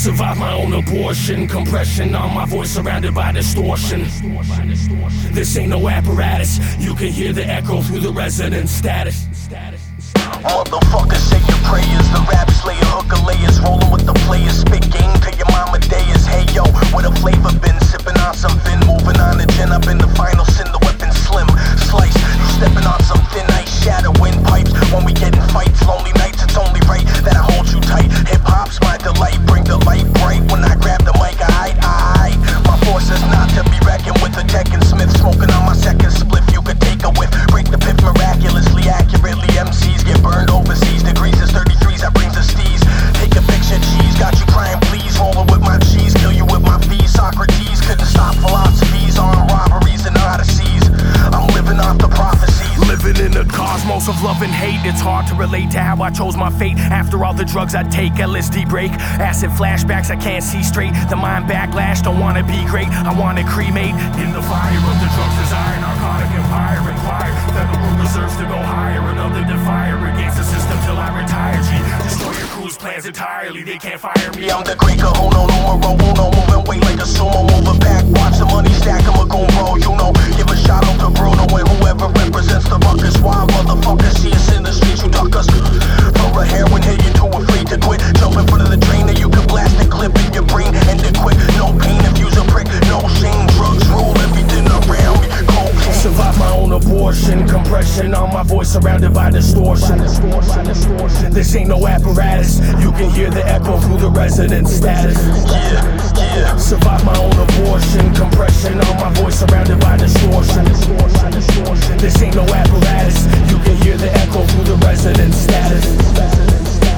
Survive my own abortion, compression on my voice surrounded by distortion. This ain't no apparatus, you can hear the echo through the resonance status. Motherfuckers say your prayers, the rap slayer, hooker layers, rolling with the players, spit game to your mama dayers. Hey yo, where the flavor been? Sipping on some fin, moving on the gin, up in the final sin, the weapon slim, slice. You stepping on some thin ice, shatter windpipes. When we get in fights, lonely nights, it's only right that I hold you tight. Hip hop's my delight, bring the light bright. When I grab the mic, I hide. My force is not to be reckoned with. A Deck and Smith, smoking on my second spliff. You could take a whiff, break the pith miraculously, accurately. MCs get burned overseas, degrees is 33s, I brings the steez. Take a picture, cheese, got you crying, please. Rolling with my cheese, kill you with my fees. Socrates couldn't stop philosophies, armed robberies and odysseys. I'm living off the prophecies. Living in a cosmos of love and hate, it's hard to relate to how I chose my fate. After all the drugs I take, LSD break, acid flashbacks, I can't see straight. The mind backlash, don't wanna be great, I wanna cremate. In the fire of the drugs desire, narcotic empire, inquire. Federal reserves to go higher, another defier against the system till I retire. G, destroy your crew's plans entirely, they can't fire me. I'm the great Kahuna, numero uno, moving weight like a sumo, moving back, watch the money stack, I'm a gon' roll, you know. Give a shout out to Bruno and whoever represents the ruckus. Wild motherfuckers, see us in the streets, you duck us. Throw a heroin hit, you too afraid to quit. Jump in front of the train and you can blast the clip in your brain, and it quick. No pain if you's a prick, no shame, drugs rule everything around me. Cocaine. Survive my own abortion, compression on my voice surrounded by distortion. This ain't no apparatus, you can hear the echo through the resonance status. Yeah. Survive my own abortion, compression on my voice surrounded by distortion. This ain't no apparatus, you can hear the echo through the resonance status.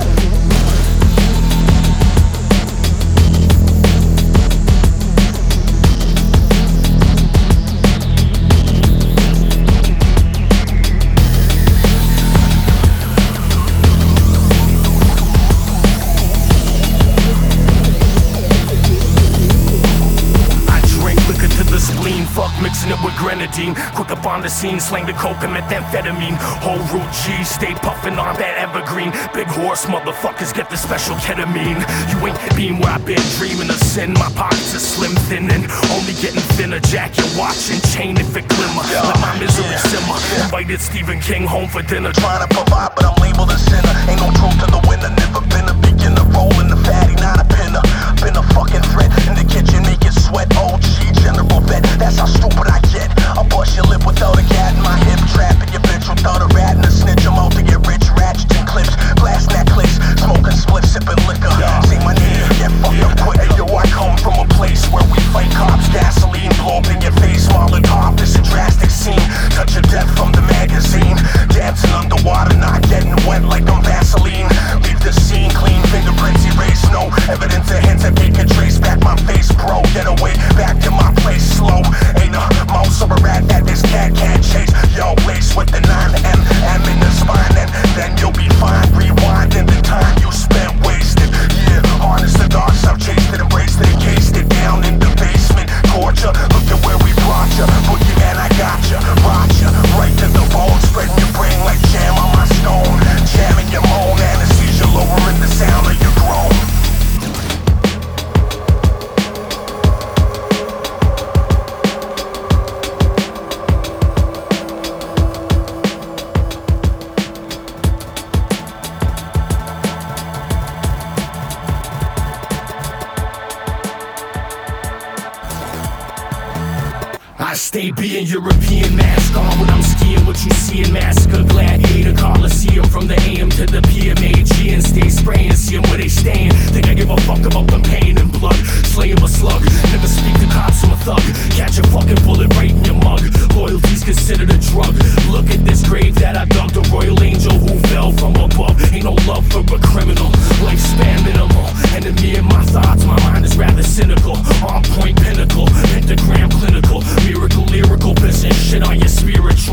Fuck mixing it with grenadine. Quick up on the scene, slang the coke and methamphetamine. Whole root G, stay puffin' on that evergreen. Big horse motherfuckers get the special ketamine. You ain't been where I've been dreaming of sin. My pockets are slim thinning, only getting thinner. Jack your watch and chain if it glimmer. Let my misery simmer. Invited Stephen King home for dinner. Trying to provide, but I'm labeled a sinner. Ain't no truth to the winner. Never been a beginner. Rolling the fatty, not a pinner. Been a fucking threat in the kitchen, make it sweat. OG general vet, that's how stupid I get. I'll bust your lip without a cat in my hip. Trapping your bitch without a rat and a snitch. I'm out to get rich, ratchets and clips. Blast necklace, smoking split, sipping liquor. Say my name, get fucked up quick. Yo, I come from a place where we fight cops. Gasoline, blow up in your face, Molotov. This a drastic scene. Touch of death from the magazine. Dancing underwater, not getting wet like I'm Vaseline. Leave the scene clean, fingerprints erased. No evidence or hints that they can trace back my face, bro. Get away, back to my place slow. Ain't a mouse or a rat that this cat can't chase. Yo, lace with the 9M, M in the spine, and then you'll be fine. Rewind in the time you spent wasted. Yeah, harness the dark stuff, chased it, embraced it, encased it down in the basement. Torture, look at where we brought ya. Boogeyman, I got ya, rock ya, right to the bone. Spreading your brain like jam on my stone. Jamming your moan, anesthesia, lowering the sound of your groan. I stay being European mask on when I'm skiing. What you see in Massacre, Gladiator, Coliseum. From the AM to the PMAG and stay spraying. See them where they stayin'. Think I give a fuck about them pain and blood. Slaying a slug, never speak to cops, I'm a thug. Catch a fucking bullet right in your mug. Loyalty's considered a drug. Look at this grave that I dug. The royal angel who fell from above. Ain't no love for a criminal. Lifespan minimal. Enemy in my thoughts, my mind is rather cynical. On point pinnacle, pentagram clinical. Miracle, lyrical, pissing shit on your spiritual.